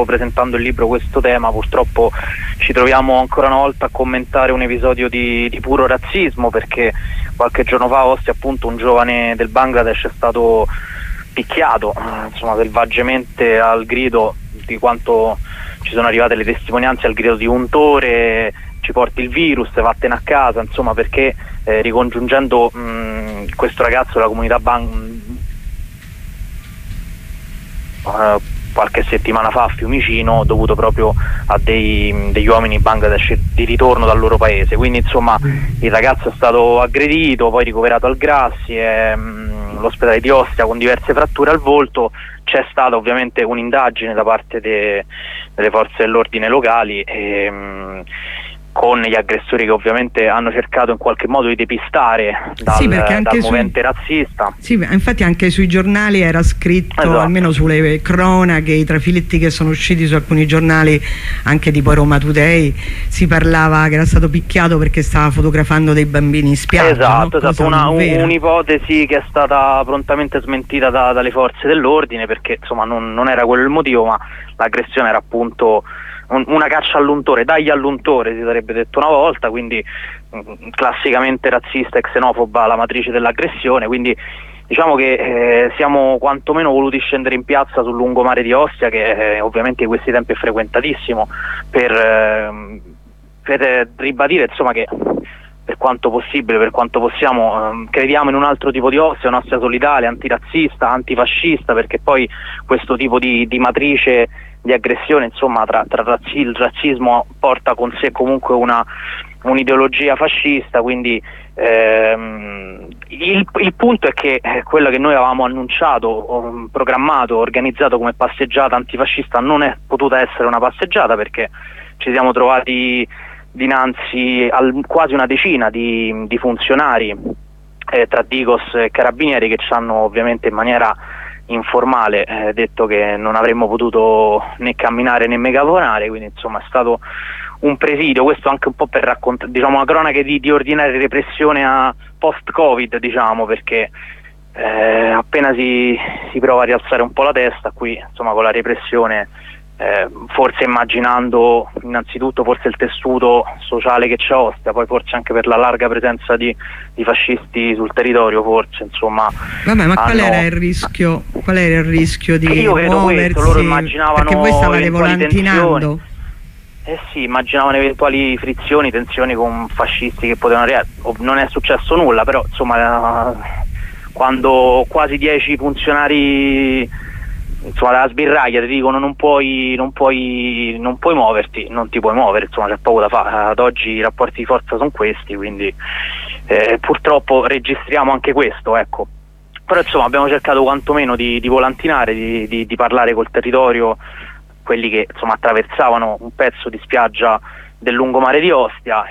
presentando il libro questo tema, purtroppo ci troviamo ancora una volta a commentare un episodio di puro razzismo, perché qualche giorno fa a Ostia appunto un giovane del Bangladesh è stato picchiato selvaggiamente al grido di quanto ci sono arrivate le testimonianze, al grido di untore, ci porti il virus, vattene a casa, insomma, perché ricongiungendo questo ragazzo della comunità qualche settimana fa a Fiumicino, dovuto proprio a degli uomini Bangladesh di ritorno dal loro paese. Quindi insomma il ragazzo è stato aggredito, poi ricoverato al Grassi, l'ospedale di Ostia con diverse fratture al volto. C'è stata ovviamente un'indagine da parte delle forze dell'ordine locali con gli aggressori che ovviamente hanno cercato in qualche modo di depistare dal movente razzista. Sì, infatti anche sui giornali era scritto, esatto, almeno sulle cronache, i trafiletti che sono usciti su alcuni giornali, anche tipo Roma Today, si parlava che era stato picchiato perché stava fotografando dei bambini in spiaggia. Esatto, no? Esatto, un'ipotesi che è stata prontamente smentita dalle forze dell'ordine, perché insomma non era quello il motivo, ma l'aggressione era appunto una caccia all'untore, dagli all'untore si sarebbe detto una volta, quindi classicamente razzista e xenofoba la matrice dell'aggressione. Quindi diciamo che siamo quantomeno voluti scendere in piazza sul lungomare di Ostia, che ovviamente in questi tempi è frequentatissimo, per ribadire insomma che per quanto possibile, per quanto possiamo, crediamo in un altro tipo di Ostia, un'Ostia solidale, antirazzista, antifascista, perché poi questo tipo di matrice di aggressione, insomma, tra il razzismo porta con sé comunque un'ideologia fascista. Quindi il punto è che quello che noi avevamo annunciato, programmato, organizzato come passeggiata antifascista non è potuta essere una passeggiata, perché ci siamo trovati dinanzi a quasi una decina di funzionari tra Digos e Carabinieri, che ci hanno ovviamente in maniera informale detto che non avremmo potuto né camminare né megafonare. Quindi insomma è stato un presidio, questo anche un po' per raccontare, diciamo, una cronaca di ordinaria repressione a post-Covid, diciamo, perché appena si prova a rialzare un po' la testa qui, insomma, con la repressione, forse immaginando innanzitutto forse il tessuto sociale che c'è a Ostia, poi forse anche per la larga presenza di fascisti sul territorio, forse insomma. Vabbè, ma qual era il rischio? Qual era il rischio di io credo muoversi? Questo, loro immaginavano, perché voi stavate volantinando. Sì, immaginavano eventuali frizioni, tensioni con fascisti che potevano arrivare. Non è successo nulla, però insomma quando quasi 10 funzionari, insomma, dalla sbirraglia ti dicono non puoi muoverti, non ti puoi muovere, insomma, c'è poco da fare. Ad oggi i rapporti di forza sono questi, quindi purtroppo registriamo anche questo, ecco. Però insomma abbiamo cercato quantomeno di volantinare, di parlare col territorio, quelli che insomma attraversavano un pezzo di spiaggia del lungomare di Ostia,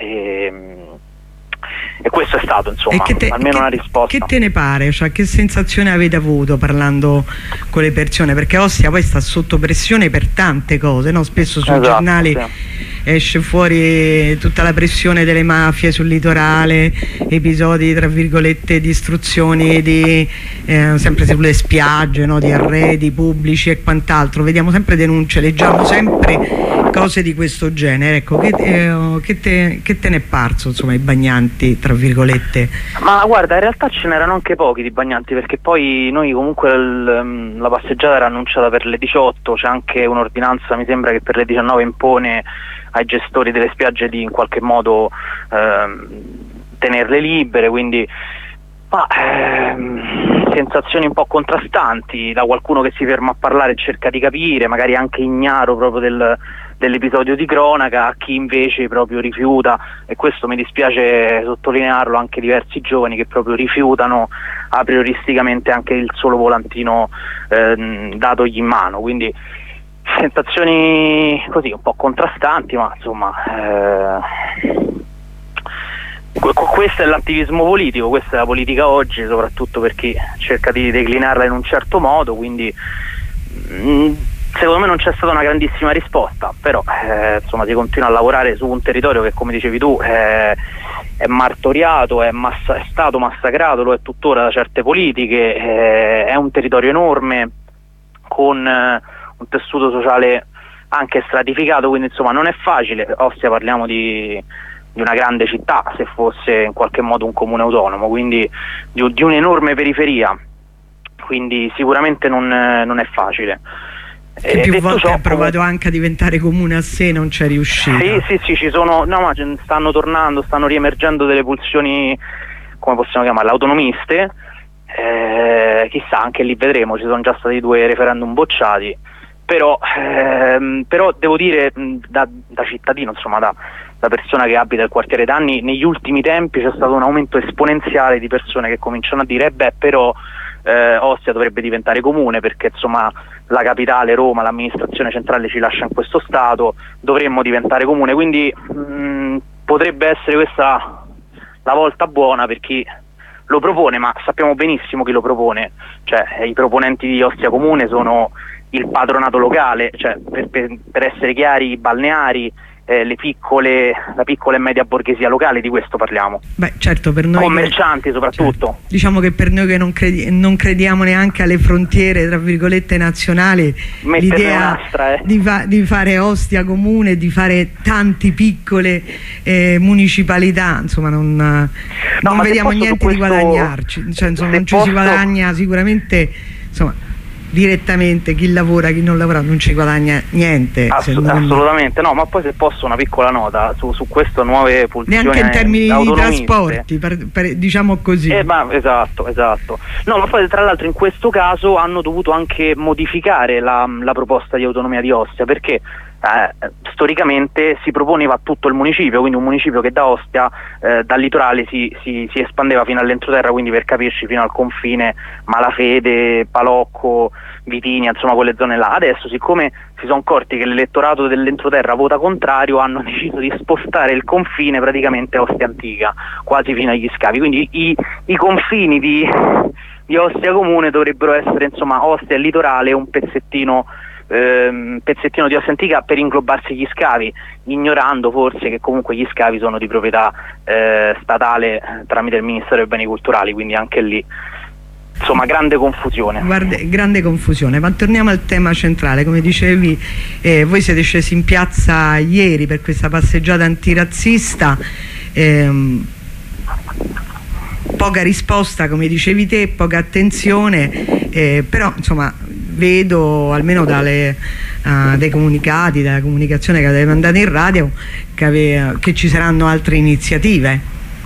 e questo è stato, insomma, almeno una risposta. Che te ne pare? Cioè, che sensazione avete avuto parlando con le persone? Perché Ostia poi sta sotto pressione per tante cose, no? Spesso sui giornali esce fuori tutta la pressione delle mafie sul litorale, episodi tra virgolette di istruzioni sempre sulle spiagge, no? Di arredi pubblici e quant'altro. Vediamo sempre denunce, leggiamo sempre cose di questo genere. Ecco, che te ne è parso, insomma, i bagnanti tra virgolette? Ma guarda, in realtà ce n'erano anche pochi di bagnanti, perché poi noi comunque la passeggiata era annunciata per le 18, c'è anche un'ordinanza, mi sembra, che per le 19 impone ai gestori delle spiagge di in qualche modo tenerle libere, quindi sensazioni un po' contrastanti, da qualcuno che si ferma a parlare e cerca di capire, magari anche ignaro proprio dell'episodio di cronaca, a chi invece proprio rifiuta, e questo mi dispiace sottolinearlo, anche diversi giovani che proprio rifiutano a prioristicamente anche il solo volantino datogli in mano. Quindi sensazioni così un po' contrastanti, ma insomma questo è l'attivismo politico, questa è la politica oggi, soprattutto per chi cerca di declinarla in un certo modo. Quindi secondo me non c'è stata una grandissima risposta, però insomma si continua a lavorare su un territorio che, come dicevi tu, è martoriato, è stato massacrato, lo è tuttora da certe politiche, è un territorio enorme con un tessuto sociale anche stratificato, quindi insomma non è facile. Ostia, parliamo di una grande città, se fosse in qualche modo un comune autonomo, quindi di un'enorme periferia, quindi sicuramente non è facile. Che più volte ha provato anche a diventare comune a sé, non c'è riuscito. Sì, ci sono, no, ma stanno tornando, stanno riemergendo delle pulsioni, come possiamo chiamarle, autonomiste. Chissà, anche lì vedremo, ci sono già stati 2 referendum bocciati, però devo dire, da cittadino, insomma da persona che abita il quartiere Danni, negli ultimi tempi c'è stato un aumento esponenziale di persone che cominciano a dire però Ostia dovrebbe diventare comune, perché insomma la capitale, Roma, l'amministrazione centrale ci lascia in questo stato, dovremmo diventare comune, quindi potrebbe essere questa la volta buona per chi lo propone, ma sappiamo benissimo chi lo propone, cioè i proponenti di Ostia Comune sono il patronato locale, cioè per essere chiari, i balneari, la piccola e media borghesia locale, di questo parliamo. Beh, certo, per noi commercianti soprattutto. Certo. Diciamo che per noi che non crediamo neanche alle frontiere, tra virgolette, nazionali, l'idea di fare Ostia Comune, di fare tanti piccole municipalità, insomma non vediamo niente di guadagnarci, cioè, insomma, non ci si guadagna sicuramente, insomma, direttamente. Chi lavora, chi non lavora non ci guadagna niente. Assolutamente no, ma poi se posso una piccola nota su questo, nuove pulsioni neanche in termini di trasporti, diciamo così. Esatto. No, ma poi tra l'altro in questo caso hanno dovuto anche modificare la proposta di autonomia di Ostia, perché storicamente si proponeva a tutto il municipio, quindi un municipio che da Ostia dal litorale si espandeva fino all'entroterra, quindi per capirci fino al confine Malafede, Palocco, Vitinia, insomma quelle zone là. Adesso, siccome si sono accorti che l'elettorato dell'entroterra vota contrario, hanno deciso di spostare il confine praticamente a Ostia Antica, quasi fino agli scavi, quindi i confini di Ostia Comune dovrebbero essere, insomma, Ostia e il litorale, un pezzettino di Ostia Antica per inglobarsi gli scavi, ignorando forse che comunque gli scavi sono di proprietà statale tramite il Ministero dei Beni Culturali, quindi anche lì insomma grande confusione. Guarda, grande confusione, ma torniamo al tema centrale. Come dicevi, voi siete scesi in piazza ieri per questa passeggiata antirazzista, poca risposta, come dicevi te, poca attenzione, però insomma vedo, almeno dai comunicati, dalla comunicazione che avete mandato in radio, che ci saranno altre iniziative.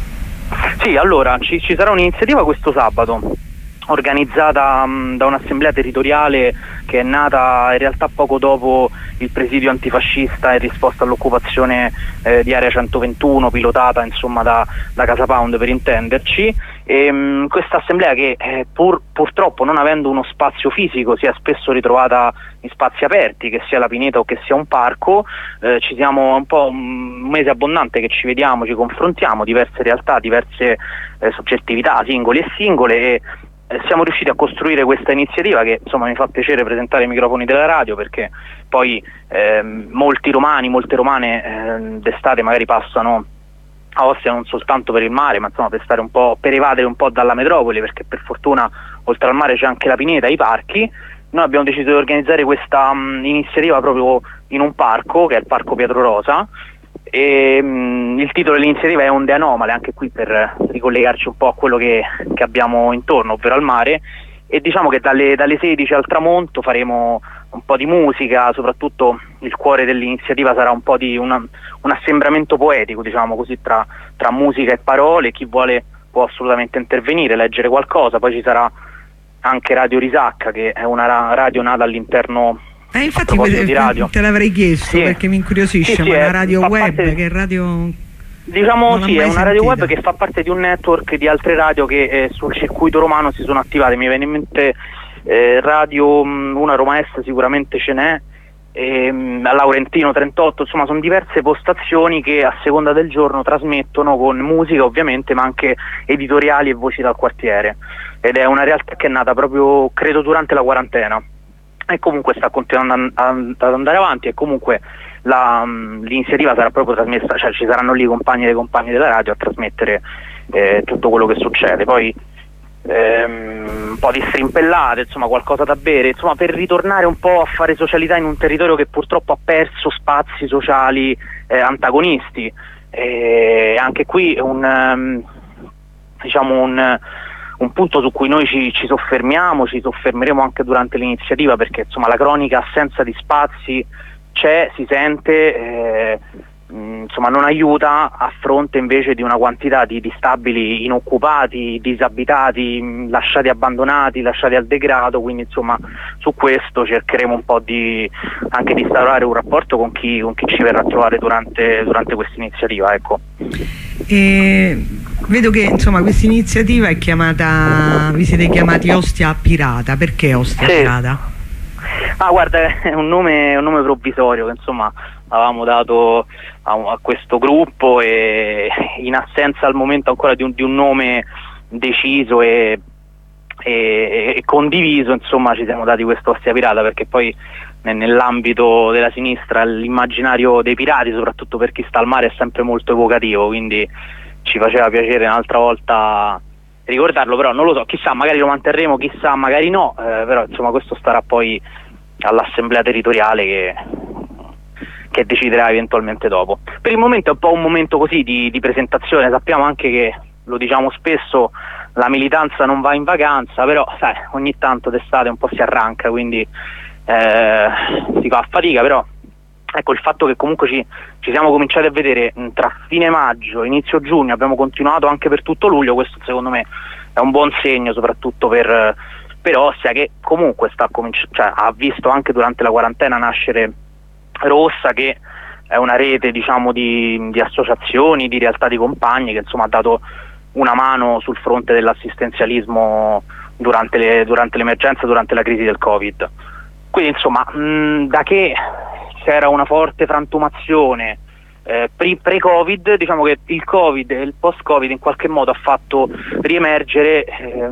Sì, allora ci sarà un'iniziativa questo sabato, organizzata da un'assemblea territoriale che è nata in realtà poco dopo il presidio antifascista in risposta all'occupazione di Area 121, pilotata insomma da Casa Pound, per intenderci. Questa assemblea, che purtroppo, non avendo uno spazio fisico, si è spesso ritrovata in spazi aperti, che sia la pineta o che sia un parco. Ci siamo un po' un mese abbondante che ci vediamo, ci confrontiamo, diverse realtà, diverse soggettività, singoli e singole, e siamo riusciti a costruire questa iniziativa che insomma mi fa piacere presentare ai microfoni della radio, perché poi molti romani, molte romane d'estate magari passano a Ostia non soltanto per il mare, ma insomma per stare un po', per evadere un po' dalla metropoli, perché per fortuna oltre al mare c'è anche la pineta e i parchi. Noi abbiamo deciso di organizzare questa iniziativa proprio in un parco, che è il Parco Pietro Rosa, e il titolo dell'iniziativa è Onde Anomale, anche qui per ricollegarci un po' a quello che abbiamo intorno, ovvero al mare. E diciamo che dalle 16 al tramonto faremo un po' di musica, soprattutto il cuore dell'iniziativa sarà un po' di un assembramento poetico, diciamo così, tra musica e parole. Chi vuole può assolutamente intervenire, leggere qualcosa. Poi ci sarà anche Radio Risacca, che è una radio nata all'interno. Infatti te l'avrei chiesto, sì, perché mi incuriosisce, ma è una radio web, che radio... Diciamo sì, è una radio web che fa parte di un network di altre radio che sul circuito romano si sono attivate. Mi viene in mente radio, una Roma Est sicuramente ce n'è, a Laurentino 38, insomma sono diverse postazioni che a seconda del giorno trasmettono con musica ovviamente, ma anche editoriali e voci dal quartiere, ed è una realtà che è nata proprio credo durante la quarantena e comunque sta continuando ad andare avanti, e comunque l'iniziativa sarà proprio trasmessa, cioè ci saranno lì i compagni e le compagne della radio a trasmettere tutto quello che succede. Poi un po' di strimpellate, insomma qualcosa da bere, insomma per ritornare un po' a fare socialità in un territorio che purtroppo ha perso spazi sociali antagonisti. Anche qui diciamo un punto su cui noi ci soffermeremo anche durante l'iniziativa, perché insomma la cronica assenza di spazi c'è, si sente, insomma non aiuta a fronte invece di una quantità di stabili inoccupati, disabitati, lasciati abbandonati, lasciati al degrado. Quindi insomma su questo cercheremo un po' anche di instaurare un rapporto con chi ci verrà a trovare durante questa iniziativa, ecco. Vedo che insomma questa iniziativa è chiamata, vi siete chiamati Ostia Pirata. Perché Ostia Pirata? Guarda, è un nome provvisorio che insomma avevamo dato a questo gruppo, e in assenza al momento ancora di un nome deciso e condiviso, insomma ci siamo dati questo Ostia Pirata, perché poi nell'ambito della sinistra l'immaginario dei pirati, soprattutto per chi sta al mare, è sempre molto evocativo, quindi ci faceva piacere un'altra volta ricordarlo. Però non lo so, chissà, magari lo manterremo, chissà, magari no, però insomma questo starà poi all'assemblea territoriale che deciderà eventualmente dopo. Per il momento è un po' un momento così di presentazione. Sappiamo anche che, lo diciamo spesso, la militanza non va in vacanza, però sai, ogni tanto d'estate un po' si arranca, quindi si fa a fatica. Però ecco, il fatto che comunque ci siamo cominciati a vedere tra fine maggio e inizio giugno, abbiamo continuato anche per tutto luglio, questo secondo me è un buon segno, soprattutto per Ostia, che comunque ha visto anche durante la quarantena nascere Rossa, che è una rete, diciamo, di associazioni, di realtà di compagni, che insomma ha dato una mano sul fronte dell'assistenzialismo durante l'emergenza, durante la crisi del Covid. Quindi insomma da che c'era una forte frantumazione pre-Covid, diciamo che il Covid e il post-Covid in qualche modo ha fatto riemergere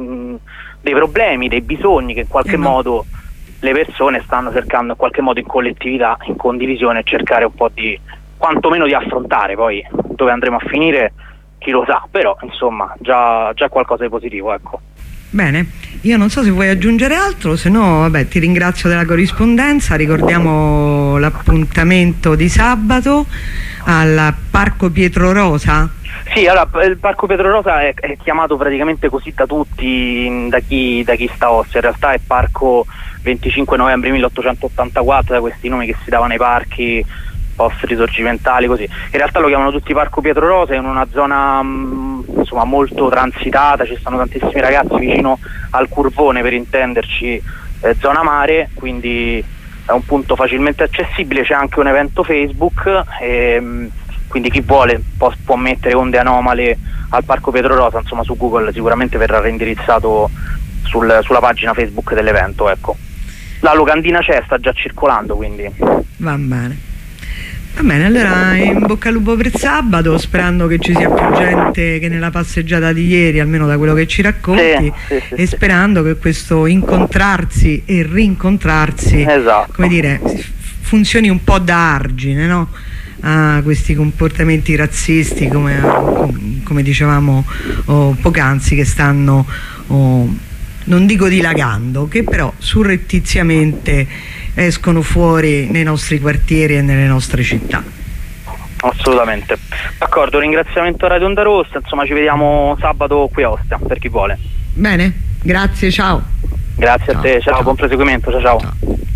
dei problemi, dei bisogni che in qualche modo le persone stanno cercando in qualche modo in collettività, in condivisione, cercare un po' quantomeno di affrontare. Poi dove andremo a finire chi lo sa, però insomma già qualcosa di positivo, ecco. Bene, io non so se vuoi aggiungere altro, se no vabbè, ti ringrazio della corrispondenza. Ricordiamo l'appuntamento di sabato al Parco Pietro Rosa. Sì, allora il Parco Pietro Rosa è chiamato praticamente così da tutti, da chi sta a Ostia. In realtà è Parco 25 novembre 1884, da questi nomi che si davano ai parchi post risorgimentali, così. In realtà lo chiamano tutti Parco Pietro Rosa, è in una zona insomma molto transitata, ci stanno tantissimi ragazzi vicino al Curvone, per intenderci, zona mare, quindi è un punto facilmente accessibile. C'è anche un evento Facebook, quindi chi vuole può mettere Onde Anomale al Parco Pietro Rosa, insomma su Google sicuramente verrà reindirizzato sulla pagina Facebook dell'evento, ecco. La locandina sta già circolando, quindi va bene. Va bene, allora in bocca al lupo per sabato, sperando che ci sia più gente che nella passeggiata di ieri, almeno da quello che ci racconti, e sperando che questo incontrarsi e rincontrarsi, esatto, come dire, funzioni un po' da argine, no? A questi comportamenti razzisti, come dicevamo poc'anzi, che stanno, non dico dilagando, che però surrettiziamente escono fuori nei nostri quartieri e nelle nostre città. Assolutamente, d'accordo. Ringraziamento a Radio Onda Rossa, insomma ci vediamo sabato qui a Ostia, per chi vuole. Bene, grazie, ciao. Grazie a te, ciao, buon proseguimento, ciao.